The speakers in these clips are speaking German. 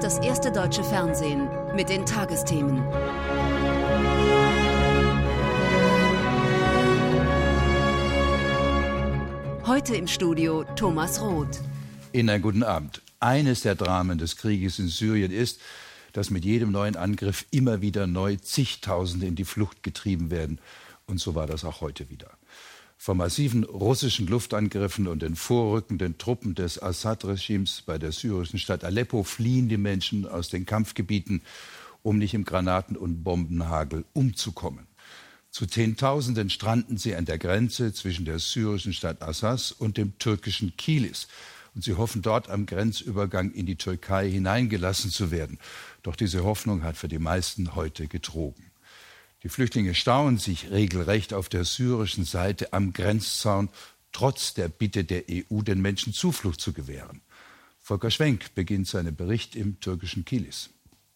das erste deutsche Fernsehen mit den Tagesthemen. Heute im Studio Thomas Roth. Ihnen einen guten Abend. Eines der Dramen des Krieges in Syrien ist, dass mit jedem neuen Angriff immer wieder neu Zigtausende in die Flucht getrieben werden. Und so war das auch heute wieder. Vor massiven russischen Luftangriffen und den vorrückenden Truppen des Assad-Regimes bei der syrischen Stadt Aleppo fliehen die Menschen aus den Kampfgebieten, um nicht im Granaten- und Bombenhagel umzukommen. Zu Zehntausenden stranden sie an der Grenze zwischen der syrischen Stadt Assas und dem türkischen Kilis. Und sie hoffen, dort am Grenzübergang in die Türkei hineingelassen zu werden. Doch diese Hoffnung hat für die meisten heute getrogen. Die Flüchtlinge stauen sich regelrecht auf der syrischen Seite am Grenzzaun, trotz der Bitte der EU, den Menschen Zuflucht zu gewähren. Volker Schwenk beginnt seinen Bericht im türkischen Kilis.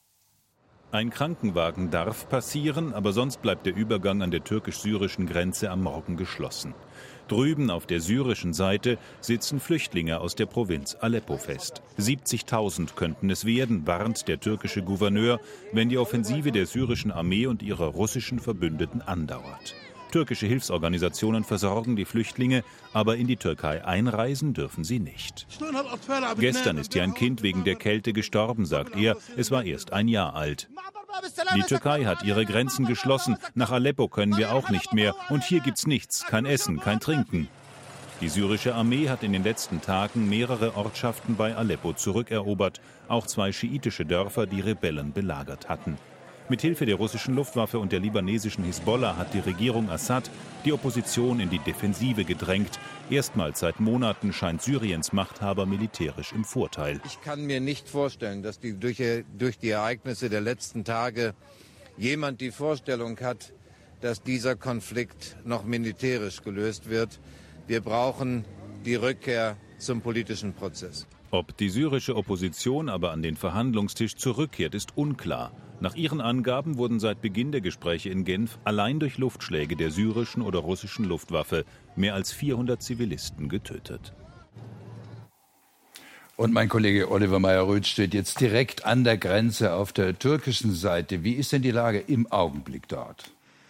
Ein Krankenwagen darf passieren, aber sonst bleibt der Übergang an der türkisch-syrischen Grenze am Morgen geschlossen. Drüben auf der syrischen Seite sitzen Flüchtlinge aus der Provinz Aleppo fest. 70.000 könnten es werden, warnt der türkische Gouverneur, wenn die Offensive der syrischen Armee und ihrer russischen Verbündeten andauert. Türkische Hilfsorganisationen versorgen die Flüchtlinge, aber in die Türkei einreisen dürfen sie nicht. Gestern ist hier ein Kind wegen der Kälte gestorben, sagt er. Es war erst ein Jahr alt. Die Türkei hat ihre Grenzen geschlossen. Nach Aleppo können wir auch nicht mehr. Und hier gibt's nichts, kein Essen, kein Trinken. Die syrische Armee hat in den letzten Tagen mehrere Ortschaften bei Aleppo zurückerobert. Auch 2 schiitische Dörfer, die Rebellen belagert hatten. Mit Hilfe der russischen Luftwaffe und der libanesischen Hisbollah hat die Regierung Assad die Opposition in die Defensive gedrängt. Erstmals seit Monaten scheint Syriens Machthaber militärisch im Vorteil. Ich kann mir nicht vorstellen, dass durch die Ereignisse der letzten Tage jemand die Vorstellung hat, dass dieser Konflikt noch militärisch gelöst wird. Wir brauchen die Rückkehr zum politischen Prozess. Ob die syrische Opposition aber an den Verhandlungstisch zurückkehrt, ist unklar. Nach ihren Angaben wurden seit Beginn der Gespräche in Genf allein durch Luftschläge der syrischen oder russischen Luftwaffe mehr als 400 Zivilisten getötet. Und mein Kollege Oliver Meyer-Röth steht jetzt direkt an der Grenze auf der türkischen Seite. Wie ist denn die Lage im Augenblick dort?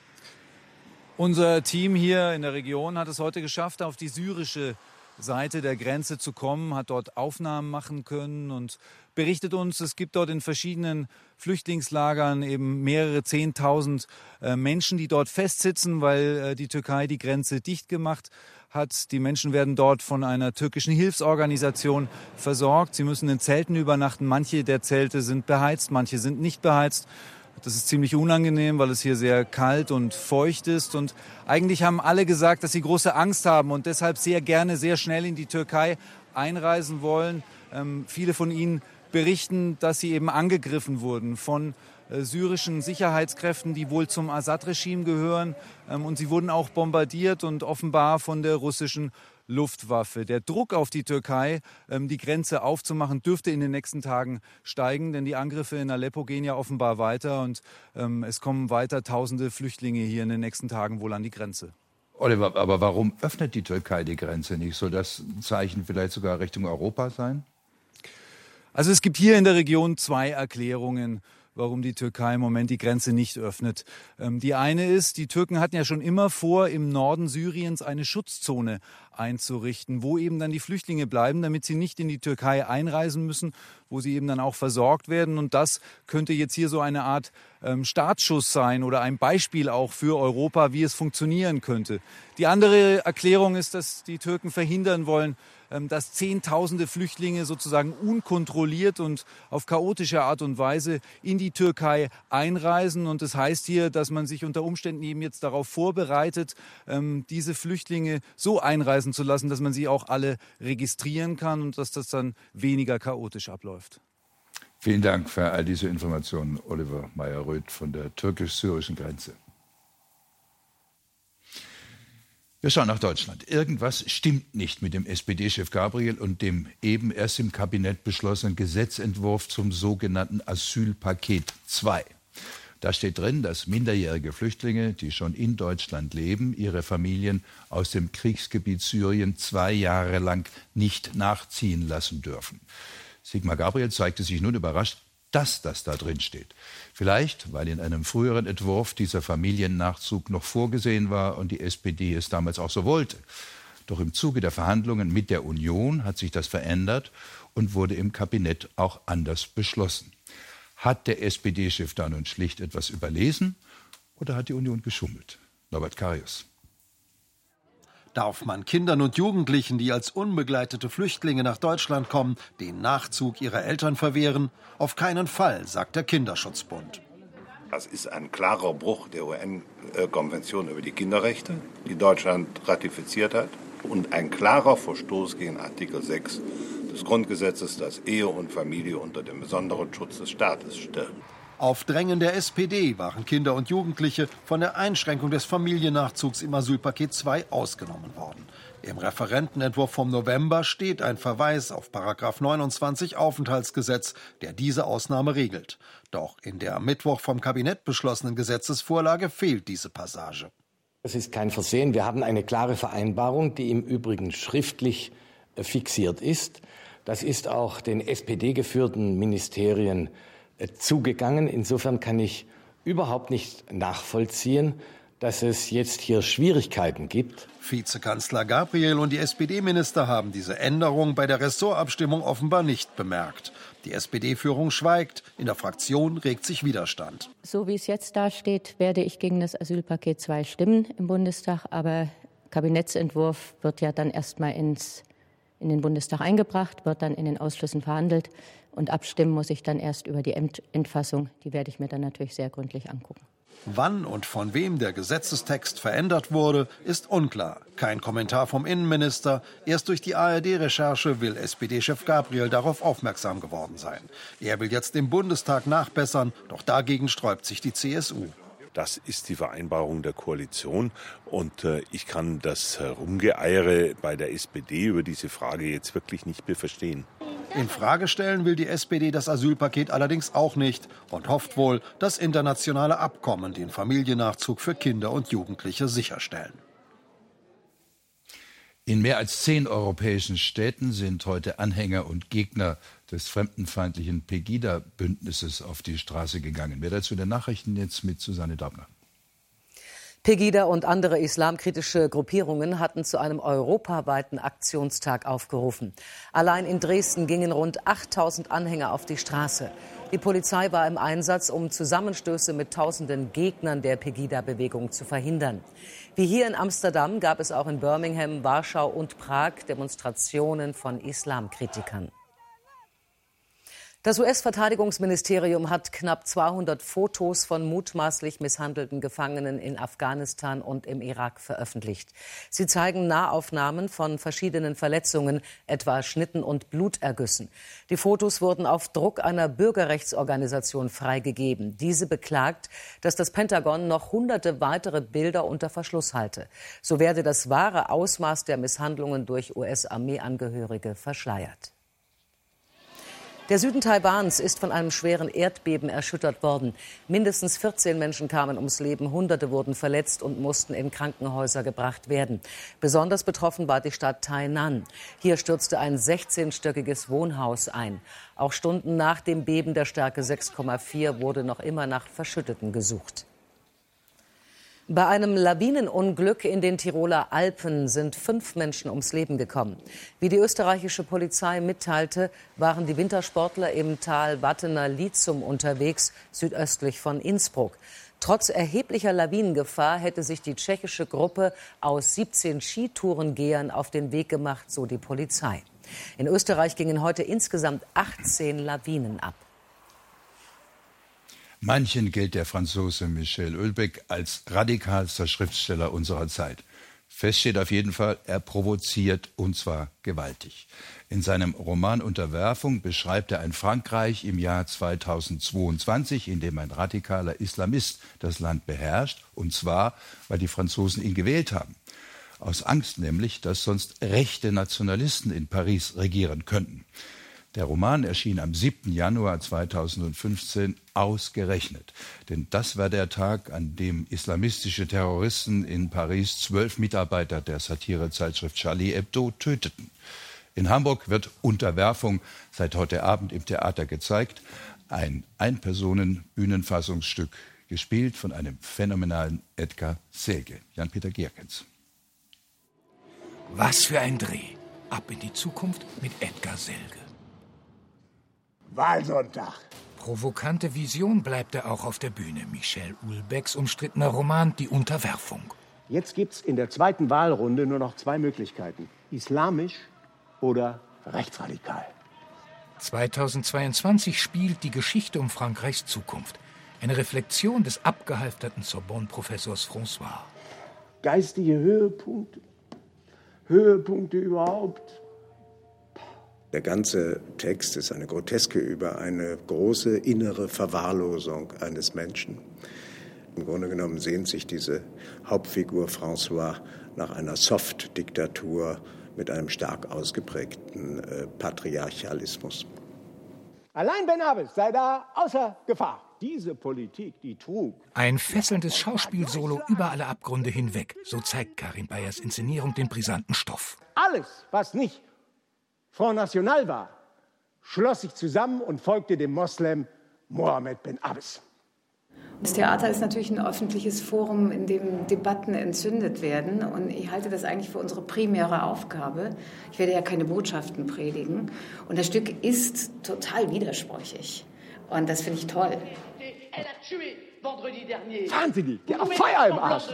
Unser Team hier in der Region hat es heute geschafft, auf die syrische Seite der Grenze zu kommen, hat dort Aufnahmen machen können und berichtet uns, es gibt dort in verschiedenen Flüchtlingslagern eben mehrere 10.000 Menschen, die dort festsitzen, weil die Türkei die Grenze dicht gemacht hat. Die Menschen werden dort von einer türkischen Hilfsorganisation versorgt. Sie müssen in Zelten übernachten. Manche der Zelte sind beheizt, manche sind nicht beheizt. Das ist ziemlich unangenehm, weil es hier sehr kalt und feucht ist. Und eigentlich haben alle gesagt, dass sie große Angst haben und deshalb sehr gerne, sehr schnell in die Türkei einreisen wollen. Viele von ihnen berichten, dass sie eben angegriffen wurden von syrischen Sicherheitskräften, die wohl zum Assad-Regime gehören. Und sie wurden auch bombardiert und offenbar von der russischen Luftwaffe. Der Druck auf die Türkei, die Grenze aufzumachen, dürfte in den nächsten Tagen steigen, denn die Angriffe in Aleppo gehen ja offenbar weiter und es kommen weiter tausende Flüchtlinge hier in den nächsten Tagen wohl an die Grenze. Oliver, aber warum öffnet die Türkei die Grenze nicht? Soll das ein Zeichen vielleicht sogar Richtung Europa sein? Also es gibt hier in der Region 2 Erklärungen, warum die Türkei im Moment die Grenze nicht öffnet. Die eine ist, die Türken hatten ja schon immer vor, im Norden Syriens eine Schutzzone einzurichten, wo eben dann die Flüchtlinge bleiben, damit sie nicht in die Türkei einreisen müssen, wo sie eben dann auch versorgt werden. Und das könnte jetzt hier so eine Art Startschuss sein oder ein Beispiel auch für Europa, wie es funktionieren könnte. Die andere Erklärung ist, dass die Türken verhindern wollen, dass Zehntausende Flüchtlinge sozusagen unkontrolliert und auf chaotische Art und Weise in die Türkei einreisen. Und das heißt hier, dass man sich unter Umständen eben jetzt darauf vorbereitet, diese Flüchtlinge so einreisen zu lassen, dass man sie auch alle registrieren kann und dass das dann weniger chaotisch abläuft. Vielen Dank für all diese Informationen, Oliver Meyer-Röth von der türkisch-syrischen Grenze. Wir schauen nach Deutschland. Irgendwas stimmt nicht mit dem SPD-Chef Gabriel und dem eben erst im Kabinett beschlossenen Gesetzentwurf zum sogenannten Asylpaket 2. Da steht drin, dass minderjährige Flüchtlinge, die schon in Deutschland leben, ihre Familien aus dem Kriegsgebiet Syrien 2 Jahre lang nicht nachziehen lassen dürfen. Sigmar Gabriel zeigte sich nun überrascht, dass das da drin steht. Vielleicht, weil in einem früheren Entwurf dieser Familiennachzug noch vorgesehen war und die SPD es damals auch so wollte. Doch im Zuge der Verhandlungen mit der Union hat sich das verändert und wurde im Kabinett auch anders beschlossen. Hat der SPD-Chef da nun schlicht etwas überlesen oder hat die Union geschummelt? Norbert Karius. Darf man Kindern und Jugendlichen, die als unbegleitete Flüchtlinge nach Deutschland kommen, den Nachzug ihrer Eltern verwehren? Auf keinen Fall, sagt der Kinderschutzbund. Das ist ein klarer Bruch der UN-Konvention über die Kinderrechte, die Deutschland ratifiziert hat, und ein klarer Verstoß gegen Artikel 6 des Grundgesetzes, das Ehe und Familie unter dem besonderen Schutz des Staates stellt. Auf Drängen der SPD waren Kinder und Jugendliche von der Einschränkung des Familiennachzugs im Asylpaket 2 ausgenommen worden. Im Referentenentwurf vom November steht ein Verweis auf § 29 Aufenthaltsgesetz, der diese Ausnahme regelt. Doch in der am Mittwoch vom Kabinett beschlossenen Gesetzesvorlage fehlt diese Passage. Das ist kein Versehen. Wir haben eine klare Vereinbarung, die im Übrigen schriftlich fixiert ist. Das ist auch den SPD-geführten Ministerien zugegangen. Insofern kann ich überhaupt nicht nachvollziehen, dass es jetzt hier Schwierigkeiten gibt. Vizekanzler Gabriel und die SPD-Minister haben diese Änderung bei der Ressortabstimmung offenbar nicht bemerkt. Die SPD-Führung schweigt, in der Fraktion regt sich Widerstand. So wie es jetzt dasteht, werde ich gegen das Asylpaket 2 stimmen im Bundestag, aber Kabinettsentwurf wird ja dann erstmal in den Bundestag eingebracht, wird dann in den Ausschüssen verhandelt und abstimmen muss ich dann erst über die Endfassung. Die werde ich mir dann natürlich sehr gründlich angucken. Wann und von wem der Gesetzestext verändert wurde, ist unklar. Kein Kommentar vom Innenminister. Erst durch die ARD-Recherche will SPD-Chef Gabriel darauf aufmerksam geworden sein. Er will jetzt im Bundestag nachbessern, doch dagegen sträubt sich die CSU. Das ist die Vereinbarung der Koalition und ich kann das Herumgeeiere bei der SPD über diese Frage jetzt wirklich nicht mehr verstehen. In Frage stellen will die SPD das Asylpaket allerdings auch nicht und hofft wohl, dass internationale Abkommen den Familiennachzug für Kinder und Jugendliche sicherstellen. In mehr als 10 europäischen Städten sind heute Anhänger und Gegner des fremdenfeindlichen Pegida-Bündnisses auf die Straße gegangen. Mehr dazu in den Nachrichten jetzt mit Susanne Dabner. Pegida und andere islamkritische Gruppierungen hatten zu einem europaweiten Aktionstag aufgerufen. Allein in Dresden gingen rund 8000 Anhänger auf die Straße. Die Polizei war im Einsatz, um Zusammenstöße mit tausenden Gegnern der Pegida-Bewegung zu verhindern. Wie hier in Amsterdam gab es auch in Birmingham, Warschau und Prag Demonstrationen von Islamkritikern. Das US-Verteidigungsministerium hat knapp 200 Fotos von mutmaßlich misshandelten Gefangenen in Afghanistan und im Irak veröffentlicht. Sie zeigen Nahaufnahmen von verschiedenen Verletzungen, etwa Schnitten und Blutergüssen. Die Fotos wurden auf Druck einer Bürgerrechtsorganisation freigegeben. Diese beklagt, dass das Pentagon noch hunderte weitere Bilder unter Verschluss halte. So werde das wahre Ausmaß der Misshandlungen durch US-Armeeangehörige verschleiert. Der Süden Taiwans ist von einem schweren Erdbeben erschüttert worden. Mindestens 14 Menschen kamen ums Leben, Hunderte wurden verletzt und mussten in Krankenhäuser gebracht werden. Besonders betroffen war die Stadt Tainan. Hier stürzte ein 16-stöckiges Wohnhaus ein. Auch Stunden nach dem Beben der Stärke 6,4 wurde noch immer nach Verschütteten gesucht. Bei einem Lawinenunglück in den Tiroler Alpen sind 5 Menschen ums Leben gekommen. Wie die österreichische Polizei mitteilte, waren die Wintersportler im Tal Wattener Lizum unterwegs, südöstlich von Innsbruck. Trotz erheblicher Lawinengefahr hätte sich die tschechische Gruppe aus 17 Skitourengehern auf den Weg gemacht, so die Polizei. In Österreich gingen heute insgesamt 18 Lawinen ab. Manchen gilt der Franzose Michel Houellebecq als radikalster Schriftsteller unserer Zeit. Fest steht auf jeden Fall, er provoziert, und zwar gewaltig. In seinem Roman Unterwerfung beschreibt er ein Frankreich im Jahr 2022, in dem ein radikaler Islamist das Land beherrscht, und zwar, weil die Franzosen ihn gewählt haben. Aus Angst nämlich, dass sonst rechte Nationalisten in Paris regieren könnten. Der Roman erschien am 7. Januar 2015 ausgerechnet. Denn das war der Tag, an dem islamistische Terroristen in Paris 12 Mitarbeiter der Satirezeitschrift Charlie Hebdo töteten. In Hamburg wird Unterwerfung seit heute Abend im Theater gezeigt. Ein Ein-Personen-Bühnenfassungsstück, gespielt von einem phänomenalen Edgar Selge. Jan-Peter Gierkens. Was für ein Dreh. Ab in die Zukunft mit Edgar Selge. Wahlsonntag. Provokante Vision bleibt er auch auf der Bühne. Michel Houellebecqs umstrittener Roman Die Unterwerfung. Jetzt gibt's in der zweiten Wahlrunde nur noch 2 Möglichkeiten. Islamisch oder rechtsradikal. 2022 spielt die Geschichte um Frankreichs Zukunft. Eine Reflexion des abgehalfterten Sorbonne-Professors François. Geistige Höhepunkte überhaupt. Der ganze Text ist eine Groteske über eine große innere Verwahrlosung eines Menschen. Im Grunde genommen sehnt sich diese Hauptfigur François nach einer Soft-Diktatur mit einem stark ausgeprägten Patriarchalismus. Allein Ben Abbes sei da außer Gefahr. Diese Politik, die trug. Ein fesselndes Schauspielsolo über alle Abgründe hinweg. So zeigt Karin Bayers Inszenierung den brisanten Stoff. Alles, was nicht Front National war, schloss sich zusammen und folgte dem Moslem Mohammed Ben Abbes. Das Theater ist natürlich ein öffentliches Forum, in dem Debatten entzündet werden. Und ich halte das eigentlich für unsere primäre Aufgabe. Ich werde ja keine Botschaften predigen. Und das Stück ist total widersprüchig. Und das finde ich toll. Wahnsinnig, der hat Feuer im Arsch.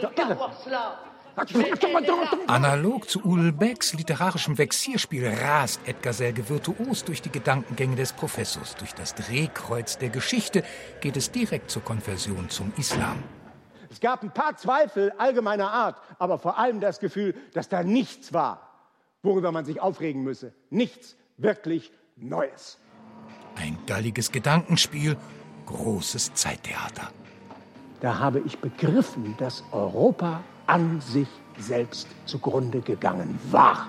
Analog zu Houellebecqs literarischem Vexierspiel rast Edgar Selge virtuos durch die Gedankengänge des Professors. Durch das Drehkreuz der Geschichte geht es direkt zur Konversion zum Islam. Es gab ein paar Zweifel allgemeiner Art, aber vor allem das Gefühl, dass da nichts war, worüber man sich aufregen müsse. Nichts wirklich Neues. Ein galliges Gedankenspiel, großes Zeittheater. Da habe ich begriffen, dass Europa an sich selbst zugrunde gegangen war.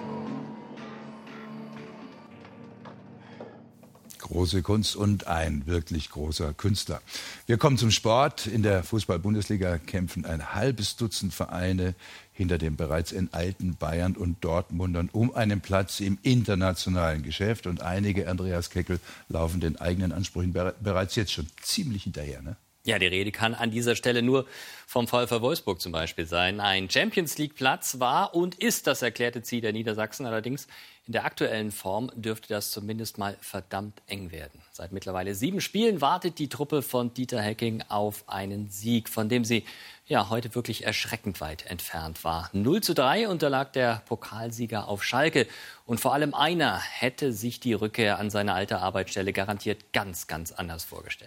Große Kunst und ein wirklich großer Künstler. Wir kommen zum Sport. In der Fußball-Bundesliga kämpfen ein halbes Dutzend Vereine hinter den bereits enteilten Bayern und Dortmundern um einen Platz im internationalen Geschäft. Und einige, Andreas Keckel, laufen den eigenen Ansprüchen bereits jetzt schon ziemlich hinterher, ne? Ja, die Rede kann an dieser Stelle nur vom VfL Wolfsburg zum Beispiel sein. Ein Champions-League-Platz war und ist das erklärte Ziel der Niedersachsen. Allerdings in der aktuellen Form dürfte das zumindest mal verdammt eng werden. Seit mittlerweile 7 Spielen wartet die Truppe von Dieter Hecking auf einen Sieg, von dem sie ja heute wirklich erschreckend weit entfernt war. 0:3 unterlag der Pokalsieger auf Schalke. Und vor allem einer hätte sich die Rückkehr an seine alte Arbeitsstelle garantiert ganz, ganz anders vorgestellt.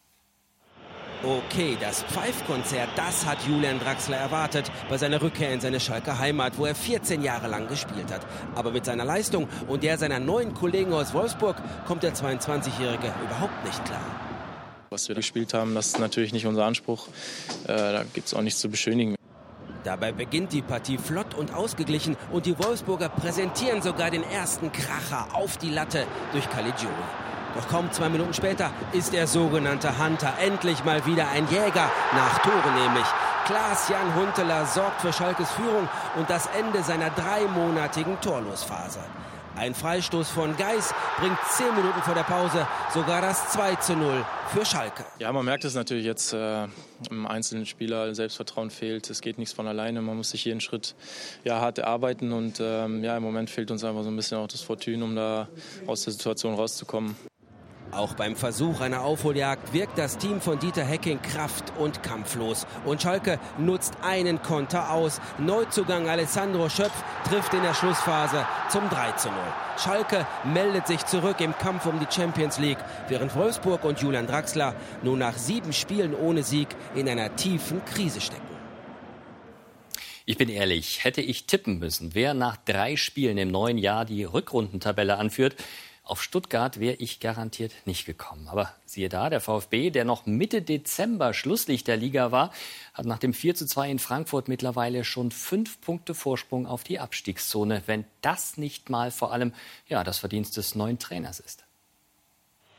Okay, das Pfeifkonzert, das hat Julian Draxler erwartet bei seiner Rückkehr in seine Schalker Heimat, wo er 14 Jahre lang gespielt hat. Aber mit seiner Leistung und der seiner neuen Kollegen aus Wolfsburg kommt der 22-Jährige überhaupt nicht klar. Was wir gespielt haben, das ist natürlich nicht unser Anspruch. Da gibt es auch nichts zu beschönigen. Dabei beginnt die Partie flott und ausgeglichen und die Wolfsburger präsentieren sogar den ersten Kracher auf die Latte durch Caligiuri. Doch kaum 2 Minuten später ist der sogenannte Hunter endlich mal wieder ein Jäger, nach Tore nämlich. Klaas-Jan Huntelaar sorgt für Schalkes Führung und das Ende seiner 3-monatigen Torlosphase. Ein Freistoß von Geis bringt 10 Minuten vor der Pause sogar das 2:0 für Schalke. Ja, man merkt es natürlich jetzt im einzelnen Spieler, Selbstvertrauen fehlt, es geht nichts von alleine, man muss sich jeden Schritt hart erarbeiten und im Moment fehlt uns einfach so ein bisschen auch das Fortune, um da aus der Situation rauszukommen. Auch beim Versuch einer Aufholjagd wirkt das Team von Dieter Hecking kraft- und kampflos. Und Schalke nutzt einen Konter aus. Neuzugang Alessandro Schöpf trifft in der Schlussphase zum 3:0. Schalke meldet sich zurück im Kampf um die Champions League, während Wolfsburg und Julian Draxler nun nach 7 Spielen ohne Sieg in einer tiefen Krise stecken. Ich bin ehrlich, hätte ich tippen müssen, wer nach 3 Spielen im neuen Jahr die Rückrundentabelle anführt, auf Stuttgart wäre ich garantiert nicht gekommen. Aber siehe da, der VfB, der noch Mitte Dezember Schlusslicht der Liga war, hat nach dem 4:2 in Frankfurt mittlerweile schon 5 Punkte Vorsprung auf die Abstiegszone. Wenn das nicht mal vor allem das Verdienst des neuen Trainers ist.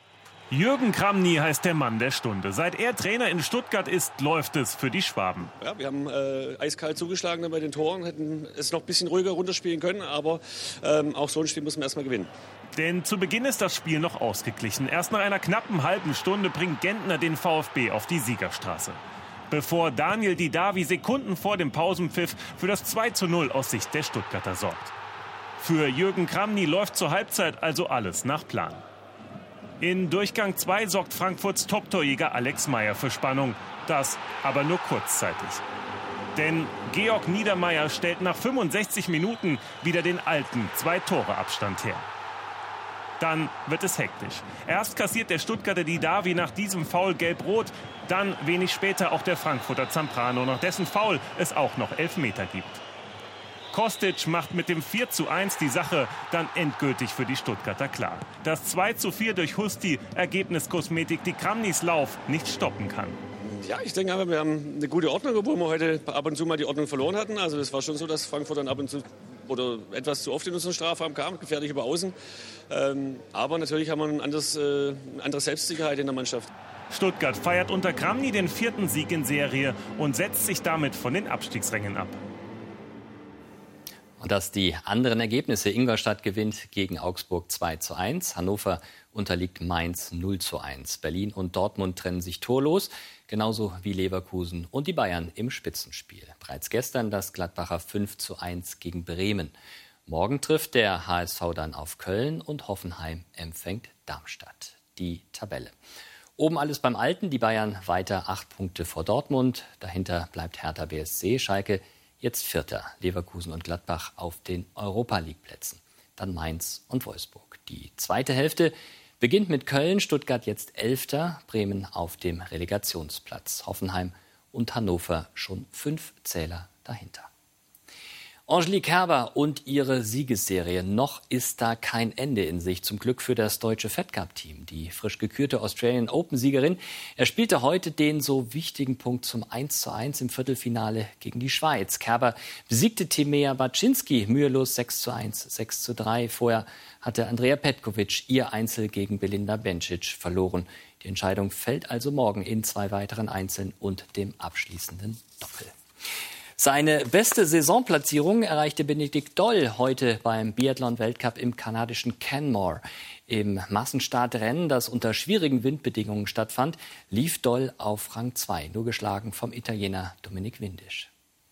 Jürgen Kramny heißt der Mann der Stunde. Seit er Trainer in Stuttgart ist, läuft es für die Schwaben. Ja, wir haben eiskalt zugeschlagen bei den Toren, hätten es noch ein bisschen ruhiger runterspielen können, aber auch so ein Spiel müssen wir erstmal gewinnen. Denn zu Beginn ist das Spiel noch ausgeglichen. Erst nach einer knappen halben Stunde bringt Gentner den VfB auf die Siegerstraße. Bevor Daniel Didavi Sekunden vor dem Pausenpfiff für das 2:0 aus Sicht der Stuttgarter sorgt. Für Jürgen Kramny läuft zur Halbzeit also alles nach Plan. In Durchgang 2 sorgt Frankfurts Top-Torjäger Alex Meyer für Spannung. Das aber nur kurzzeitig. Denn Georg Niedermeyer stellt nach 65 Minuten wieder den alten 2-Tore-Abstand her. Dann wird es hektisch. Erst kassiert der Stuttgarter Didavi nach diesem Foul gelb-rot. Dann wenig später auch der Frankfurter Zamprano, nach dessen Foul es auch noch Elfmeter gibt. Kostic macht mit dem 4:1 die Sache dann endgültig für die Stuttgarter klar. Das 2:4 durch Husti, Ergebniskosmetik, die Kramnys Lauf nicht stoppen kann. Ja, ich denke aber, wir haben eine gute Ordnung, obwohl wir heute ab und zu mal die Ordnung verloren hatten. Also es war schon so, dass Frankfurt dann ab und zu oder etwas zu oft in unseren Strafraum kam, gefährlich über Außen. Aber natürlich haben wir eine andere Selbstsicherheit in der Mannschaft. Stuttgart feiert unter Kramny den 4. Sieg in Serie und setzt sich damit von den Abstiegsrängen ab. Und dass die anderen Ergebnisse: Ingolstadt gewinnt gegen Augsburg 2:1, Hannover unterliegt Mainz 0:1, Berlin und Dortmund trennen sich torlos, genauso wie Leverkusen und die Bayern im Spitzenspiel. Bereits gestern das Gladbacher 5:1 gegen Bremen. Morgen trifft der HSV dann auf Köln und Hoffenheim empfängt Darmstadt. Die Tabelle: oben alles beim Alten, die Bayern weiter 8 Punkte vor Dortmund, dahinter bleibt Hertha BSC, Schalke jetzt Vierter, Leverkusen und Gladbach auf den Europa-League-Plätzen. Dann Mainz und Wolfsburg. Die zweite Hälfte beginnt mit Köln, Stuttgart jetzt 11., Bremen auf dem Relegationsplatz. Hoffenheim und Hannover schon 5 Zähler dahinter. Angelique Kerber und ihre Siegesserie. Noch ist da kein Ende in Sicht. Zum Glück für das deutsche Fed Cup-Team. Die frisch gekürte Australian Open-Siegerin erspielte heute den so wichtigen Punkt zum 1:1 im Viertelfinale gegen die Schweiz. Kerber besiegte Timea Baczynski mühelos 6:1, 6:3. Vorher hatte Andrea Petkovic ihr Einzel gegen Belinda Bencic verloren. Die Entscheidung fällt also morgen in 2 weiteren Einzeln und dem abschließenden Doppel. Seine beste Saisonplatzierung erreichte Benedikt Doll heute beim Biathlon-Weltcup im kanadischen Canmore. Im Massenstartrennen, das unter schwierigen Windbedingungen stattfand, lief Doll auf Rang 2, nur geschlagen vom Italiener Dominik Windisch.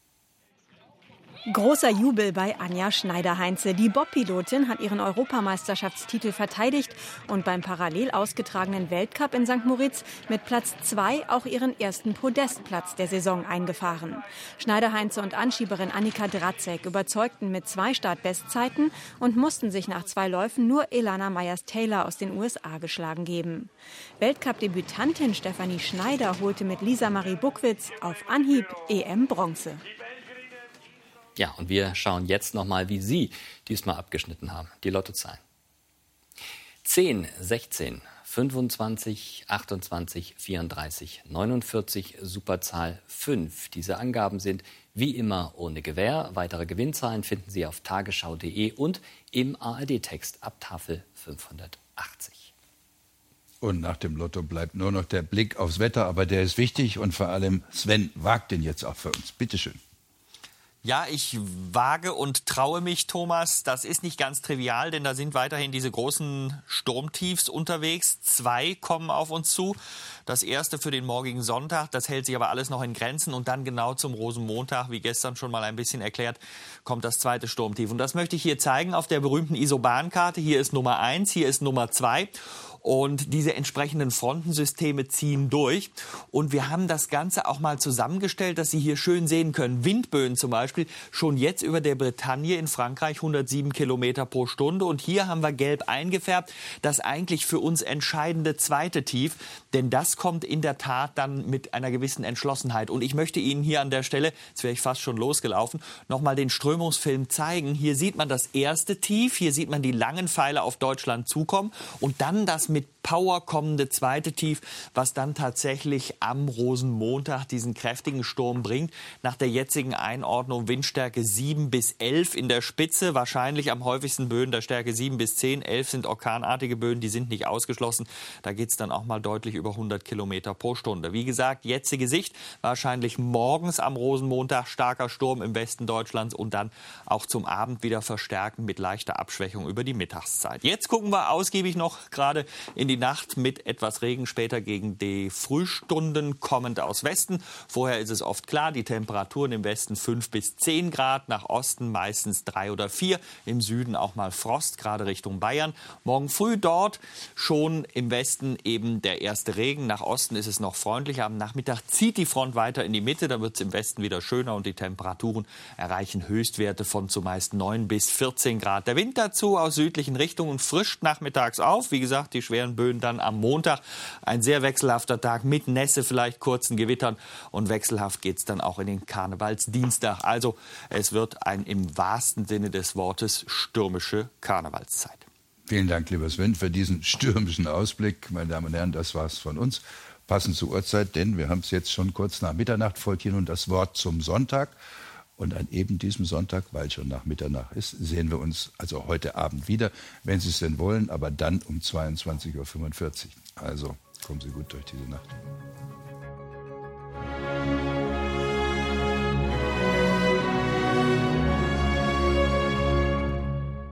Großer Jubel bei Anja Schneider-Heinze. Die Bobpilotin hat ihren Europameisterschaftstitel verteidigt und beim parallel ausgetragenen Weltcup in St. Moritz mit Platz 2 auch ihren ersten Podestplatz der Saison eingefahren. Schneider-Heinze und Anschieberin Annika Dratzek überzeugten mit 2 Startbestzeiten und mussten sich nach 2 Läufen nur Elana Myers-Taylor aus den USA geschlagen geben. Weltcup-Debütantin Stefanie Schneider holte mit Lisa-Marie Buckwitz auf Anhieb EM-Bronze. Ja, und wir schauen jetzt noch mal, wie Sie diesmal abgeschnitten haben. Die Lottozahlen: 10, 16, 25, 28, 34, 49, Superzahl 5. Diese Angaben sind wie immer ohne Gewähr. Weitere Gewinnzahlen finden Sie auf tagesschau.de und im ARD-Text ab Tafel 580. Und nach dem Lotto bleibt nur noch der Blick aufs Wetter, aber der ist wichtig und vor allem Sven wagt den jetzt auch für uns. Bitte schön. Ja, ich wage und traue mich, Thomas. Das ist nicht ganz trivial, denn da sind weiterhin diese großen Sturmtiefs unterwegs. 2 kommen auf uns zu. Das erste für den morgigen Sonntag, das hält sich aber alles noch in Grenzen. Und dann genau zum Rosenmontag, wie gestern schon mal ein bisschen erklärt, kommt das zweite Sturmtief. Und das möchte ich hier zeigen auf der berühmten Isobahnkarte. Hier ist Nummer 1, hier ist Nummer 2. Und diese entsprechenden Frontensysteme ziehen durch. Und wir haben das Ganze auch mal zusammengestellt, dass Sie hier schön sehen können. Windböen zum Beispiel schon jetzt über der Bretagne in Frankreich 107 Kilometer pro Stunde. Und hier haben wir gelb eingefärbt, das eigentlich für uns entscheidende zweite Tief. Denn das kommt in der Tat dann mit einer gewissen Entschlossenheit. Und ich möchte Ihnen hier an der Stelle, jetzt wäre ich fast schon losgelaufen, nochmal den Strömungsfilm zeigen. Hier sieht man das erste Tief, hier sieht man die langen Pfeile auf Deutschland zukommen und dann das mit Power kommende zweite Tief, was dann tatsächlich am Rosenmontag diesen kräftigen Sturm bringt. Nach der jetzigen Einordnung Windstärke 7 bis 11 in der Spitze. Wahrscheinlich am häufigsten Böen der Stärke 7 bis 10. 11 sind orkanartige Böen, die sind nicht ausgeschlossen. Da geht es dann auch mal deutlich über 100 Kilometer pro Stunde. Wie gesagt, jetzige Sicht, wahrscheinlich morgens am Rosenmontag starker Sturm im Westen Deutschlands und dann auch zum Abend wieder verstärken mit leichter Abschwächung über die Mittagszeit. Jetzt gucken wir ausgiebig noch gerade in die Nacht mit etwas Regen später gegen die Frühstunden kommend aus Westen. Vorher ist es oft klar, die Temperaturen im Westen 5 bis 10 Grad, nach Osten meistens 3 oder 4, im Süden auch mal Frost, gerade Richtung Bayern. Morgen früh dort schon im Westen eben der erste Regen, nach Osten ist es noch freundlicher. Am Nachmittag zieht die Front weiter in die Mitte, dann wird es im Westen wieder schöner und die Temperaturen erreichen Höchstwerte von zumeist 9 bis 14 Grad. Der Wind dazu aus südlichen Richtungen frischt nachmittags auf. Wie gesagt, die schweren Böen dann am Montag. Ein sehr wechselhafter Tag mit Nässe, vielleicht kurzen Gewittern. Und wechselhaft geht es dann auch in den Karnevalsdienstag. Also es wird ein im wahrsten Sinne des Wortes stürmische Karnevalszeit. Vielen Dank, lieber Sven, für diesen stürmischen Ausblick. Meine Damen und Herren, das war's von uns. Passend zur Uhrzeit, denn wir haben es jetzt schon kurz nach Mitternacht, folgt hier nun das Wort zum Sonntag. Und an eben diesem Sonntag, weil schon nach Mitternacht ist, sehen wir uns also heute Abend wieder, wenn Sie es denn wollen, aber dann um 22:45 Uhr. Also kommen Sie gut durch diese Nacht.